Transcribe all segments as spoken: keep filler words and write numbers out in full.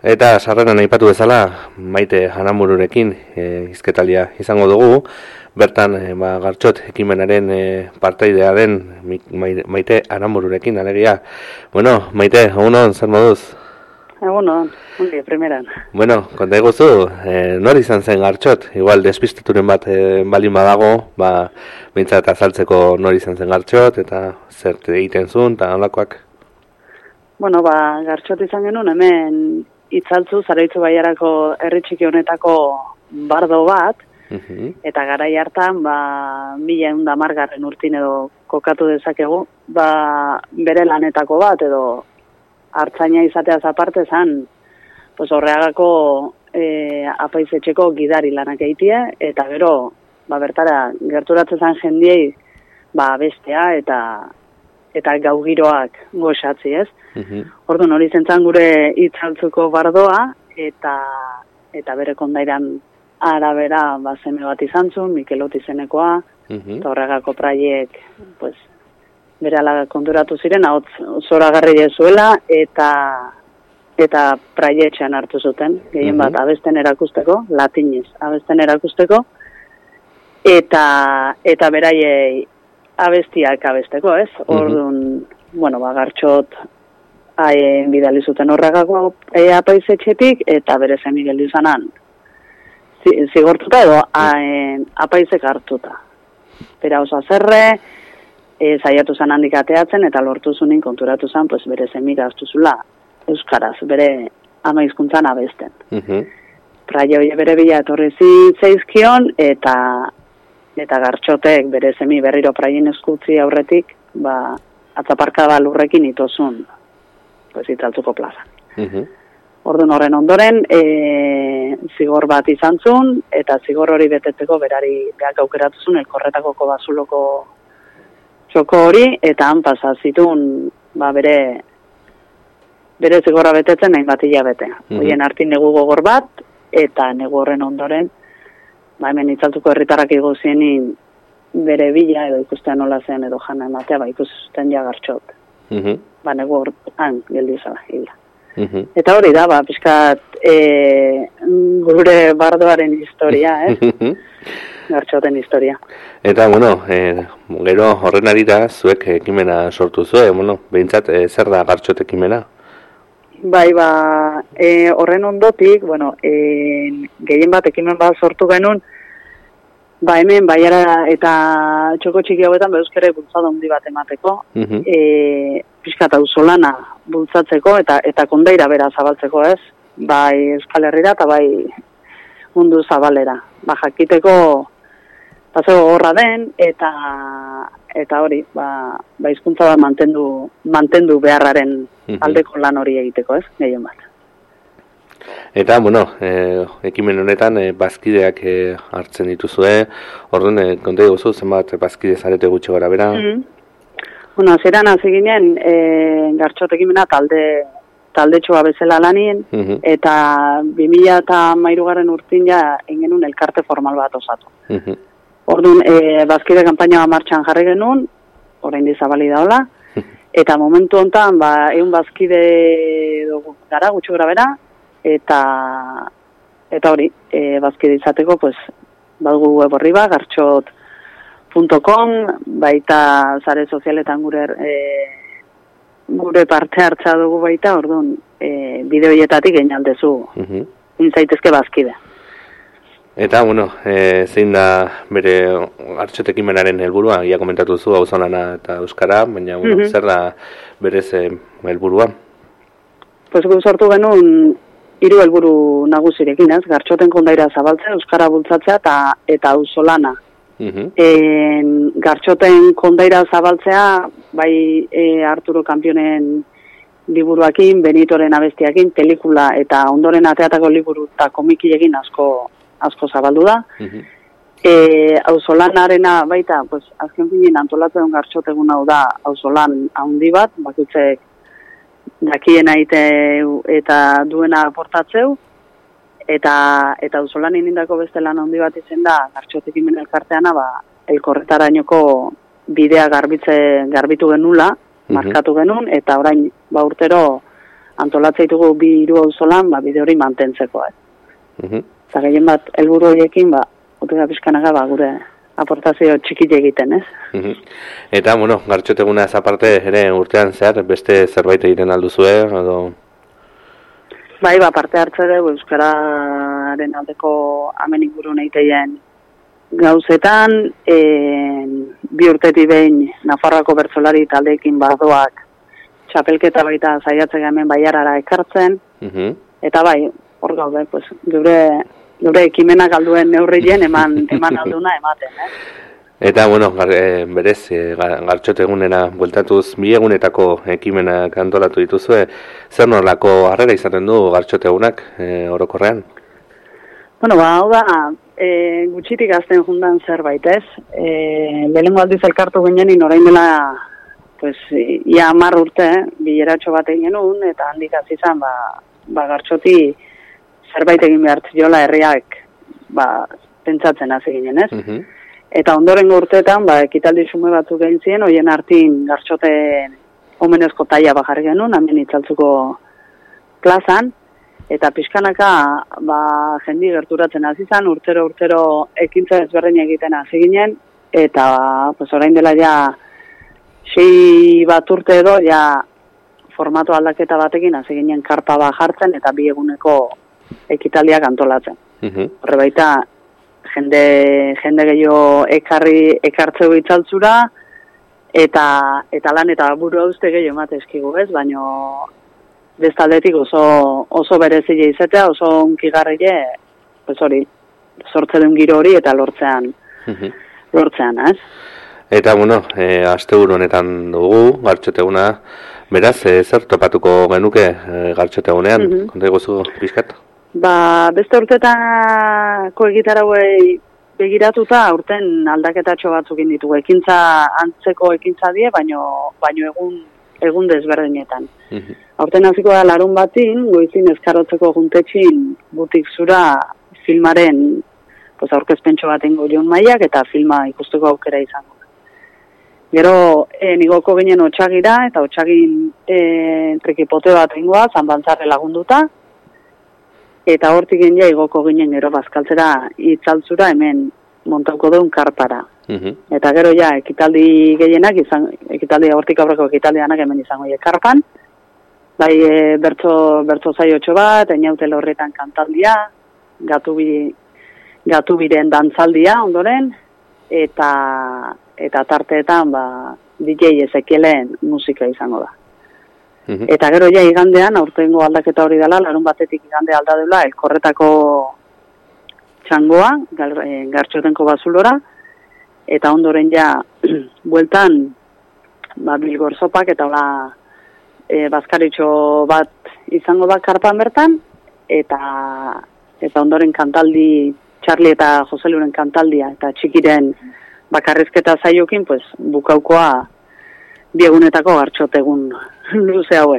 Eta sarreran aipatu bezala, Maite Anamururekin e, hizketalia izango dugu. Bertan, e, ba, Gartxot ekimenaren e, partaidea den Maite Anamururekin, alegia. Bueno, Maite, egunon, zer moduz? Egunon, ongi, primeran. Bueno, konta eguzu, e, nor izan zen Gartxot? Igual, despistaturen bat e, balin badago, ba, bintzat azaltzeko nor izan zen Gartxot, eta zer egiten zuen, eta holakoak. Bueno, ba, Gartxot izan genuen, hemen Itzaltzu, Zaraitzu Baiarako herri txiki honetako bardo bat, uh-huh. Eta garai hartan, ba, mila egun da margarren urtin edo kokatu dezakegu, ba, bere lanetako bat, edo hartzaina izateaz aparte zan, pues horreagako e, apaizetxeko gidari lanak eitie, eta gero, ba, bertara, gerturatzen zan jendiei, ba, bestea, eta eta gaugiroak goxatzi, ez? Uh-huh. Orduan hori zentzan gure Itzaltzuko bardoa, eta eta bere kondairan arabera ba, zeme bat izan zuen, Mikelot izenekoa, uh-huh. Eta horregako praiek, pues, bere ala konturatu ziren, hau zoragarri jezuela, eta eta praietxean hartu zuten, gehien bat uh-huh. abesten erakusteko, latinez abesten erakusteko, eta eta beraiei abestiak abesteko, ez? Orduan, uh-huh. bueno, ba, Gartxot haien bidali zuten horregako e, apaizetxetik, eta bere zen Miguel izanan zigortuta edo haien apaizek hartuta. Pera oso azerre, e, zaiatu zen handik ateatzen, eta lortu zunin konturatu zen, pues, bere zen Miguel aztuzula euskaraz, bere ama hizkuntzan abesten. Uh-huh. Praia hori bere bila etorri zitzaizkion, eta eta Gartxotek bere semi berriro praien eskutzi aurretik, ba, atzaparka ba lurrekin itozun, pues, Itzaltzuko plazan. Uh-huh. Orduan horren ondoren, e, zigor bat izan zuen, eta zigor hori betetzeko berari behak aukeratu zuen, elkorretako kobazuloko txoko hori, eta han pasazitun, ba, bere, bere zigorra betetzen, nahin bat hilabete. Uh-huh. Horien hartin negu gogor bat, eta negu horren ondoren, ba, hemen Itzaltzuko herritarrak igozienin bere bila, edo ikustean nola zen, edo jana ematea, ba, ikusten ja Gartxot. Uh-huh. Ba, negu han, geldi zala, hila. Uh-huh. Eta hori da, ba, pixkat e, gure bardoaren historia, ez? Uh-huh. Gartxoten historia. Eta, bueno, e, gero horren arira, zuek ekimena sortu zuen, bueno, behintzat, e, zer da Gartxot ekimena? Bai, ba, e, horren ondotik, bueno, e, gehien bat ekimen bat sortu genuen, ba, hemen, baiara eta txoko txiki hauetan, ba, euskara bultzada handi bat emateko, uh-huh. e, pixkat auzolana bultzatzeko, eta eta kondaira bera zabaltzeko, ez? Bai Euskal Herrira, eta bai mundu zabalera. Ba, jakiteko, paseo gorra den, eta eta hori, ba, ba hizkuntza bat mantendu, mantendu beharraren aldeko lan hori egiteko, ez? Gehien bat. Eta, bueno, e, ekimen honetan, e, bazkideak e, hartzen dituzue, orduan, e, konta eguzu, zenbat bazkide zarete gutxi gara bera? Mm-hmm. Bueno, azeran hasi ginen, e, Gartxot ekimena talde, talde txoa bezala lanien, mm-hmm. eta bi mila hamairugarren urtin ja engenun elkarte formal bat osatu. Mm-hmm. Orduan, e, bazkide kanpaina martxan jarri genuen, orain dizabali daola, eta momentu hontan, ba, egun bazkide dugu gara, gutxi gara bera, eta eta hori, e, bazkide izateko, pues, badugu web horri ba, gartxot punto com, baita sare sozialetan gure e, gure parte hartza dugu baita, orduan, e, bideoietatik egin aldezu, uh-huh. Intzaitezke bazkide. Eta, bueno, e, zein da bere Gartxot ekimenaren helburua, ia komentatu zu, auzolana eta euskara, baina, bueno, uh-huh. Zer da berez helburua? Pues gu sortu genuen hiru helburu nagusirekin, ez? Gartxoten kondaira zabaltzea, euskara bultzatzea eta eta auzolana. Uh-huh. En, Gartxoten kondaira zabaltzea, bai e, Arturo Campionen liburuakin, Benitoren abestiakin, pelikula eta ondoren ateatako liburu eta komikilekin asko asko zabaldu da. Uh-huh. E, auzolanarena baita, pues, azken finin antolatzen Gartxot egun hau da auzolan handi bat, bakutzek dakien aite eta duena aportatzeu, eta eta auzolan indako beste lan handi bat izen da, Gartxot ekimen elkarteana, ba, elkorretarainoko bidea garbitze garbitu genula, markatu genuen, eta orain ba urtero antolatzeitugu bi hiru auzolan, ba, bide hori mantentzeko. Uh -huh. Eta gehien bat, helburu horiekin, ba, Otega Pixkanaga, ba, gure aportazio txikit egiten, ez? Uh -huh. Eta, bueno, Gartxoteguna ez aparte, ere urtean zehar, beste zerbait egiten alduzue, edo... Bai, ba, parte hartze dugu, Euskararen aldeko hemen ingurun egiteien gauzetan, e, bi urtetik behin Nafarroako bertsolari taldeekin bardoak txapelketa baita saiatzen hemen Baiarara ekartzen, uh -huh. Eta bai, hor gaude, pues, gure, gure ekimenak alduen neurrien eman, eman alduna ematen, eh? Eta, bueno, gar, e, berez, e, Gartxotegunera bueltatuz, bi egunetako ekimenak antolatu dituzue, zer norlako harrera izaten du Gartxotegunak e, orokorrean? Bueno, ba, hau da, e, gutxitik azten jundan zerbait, ez? E, lehenengo aldiz elkartu ginenin orain dela, pues, ia hamar urte, bileratxo bat egin genuen, eta handik azizan, ba, ba, Gartxoti zerbait egin behar ziola herriak, ba, pentsatzen hasi ginen, ez? Uh-huh. Eta ondorengo urteetan, ba, ekitaldi xume batzuk egin ziren, hoien artin Gartxote omenezko taia bajar genuen, hemen itzaltzuko plazan, eta pixkanaka, ba, jendi gerturatzen hasi izan, urtero urtero ekintza ezberdin egiten hasi ginen, eta pues, orain dela ja sei bat urte edo, ja formato aldaketa batekin hasi ginen karpa bat jartzen, eta bi eguneko ekitaldiak antolatzen. Uh-huh. Horre baita, jende, jende gehiago ekarri ekartzeu itzaltzura, eta, eta lan eta buru hauzte gehiago emate eskigu, ez? Baina bestaldetik oso, oso berezile izatea, oso onkigarrile, pues hori, sortze duen giro hori eta lortzean, uh-huh. lortzean, ez? Eta, bueno, e, asteburu honetan dugu, Gartxoteguna, beraz, e, zer topatuko genuke e, Gartxotegunean, uh-huh. konta egozu pixkat? Ba, beste urtetako egitarauei begiratuta, urten aldaketatxo batzuk ditugu, ekintza antzeko ekintza die, baino, baino egun, egun desberdinetan. Uh-huh. Aurten hasiko da larun batin, goizin eskarotzeko juntetxin butik zura filmaren pues, aurkezpentxo bat ingo Jon Maiak eta filma ikusteko aukera izango. Gero, e, nigoko ginen otxagira, eta otxagin e, trikipote bat ingoa, zanbantzarre lagunduta, eta hortik ginen igoko ginen gero bazkaltzera itzaltzura hemen montauko duen karpara. Uh-huh. Eta gero ja, ekitaldi gehienak, izan, ekitaldi hortik aurreko ekitaldianak hemen izango je karpan, bai e, bertso, bertso zaiotxo bat, eniautele horretan kantaldia, gatubi, gatubiren dantzaldia ondoren, eta eta tarteetan ba, D J Ezekielen musika izango da. Uh-huh. Eta gero ja igandean, aurtengo aldaketa hori dela, larun batetik igande alda dela, elkorretako txangoa, Gartxotenko bazulora, eta ondoren ja, bueltan, ba, bilgor sopak, eta hola, e, bazkaritxo bat izango da karpan bertan, eta eta ondoren kantaldi, Charlie eta Joseluren kantaldia, eta txikiren bakarrizketa zaiokin, pues, bukaukoa biegunetako Gartxotegun luze hauek.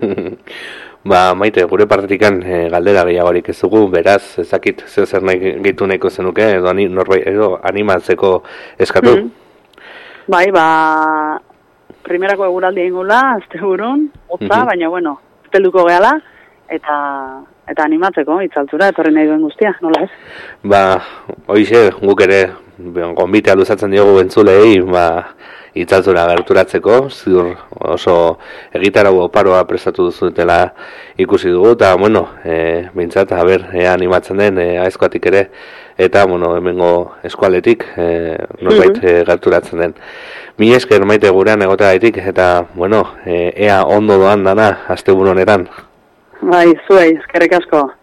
Ba, Maite, gure partetikan e, galdera gehiagorik ez dugu, beraz, ezakit zer zer nahi gehitu nahiko zenuke, edo, ani, norbait, edo animatzeko eskatu? Mm. Bai, ba, primerako eguraldi egingula, azte burun, hotza, mm-hmm. baina, bueno, pelduko gehala, eta eta animatzeko, itzaltzura, etorri nahi duen guztia, nola ez? Ba, hoize, guk ere, gonbitea luzatzen diogu entzulei, ba, itzaltzura gerturatzeko, ziur oso egitarau oparoa prestatu duzutela ikusi dugu, eta, bueno, e, bintzat, haber, ea animatzen den, e, aizkoatik ere, eta, bueno, hemengo eskualetik, e, norbait mm-hmm. e, gerturatzen den. Mi esker Maite gurean egotea gaitik, eta, bueno, e, ea ondo doan dana, asteburu honetan. Bai, zuei, eskerrik asko.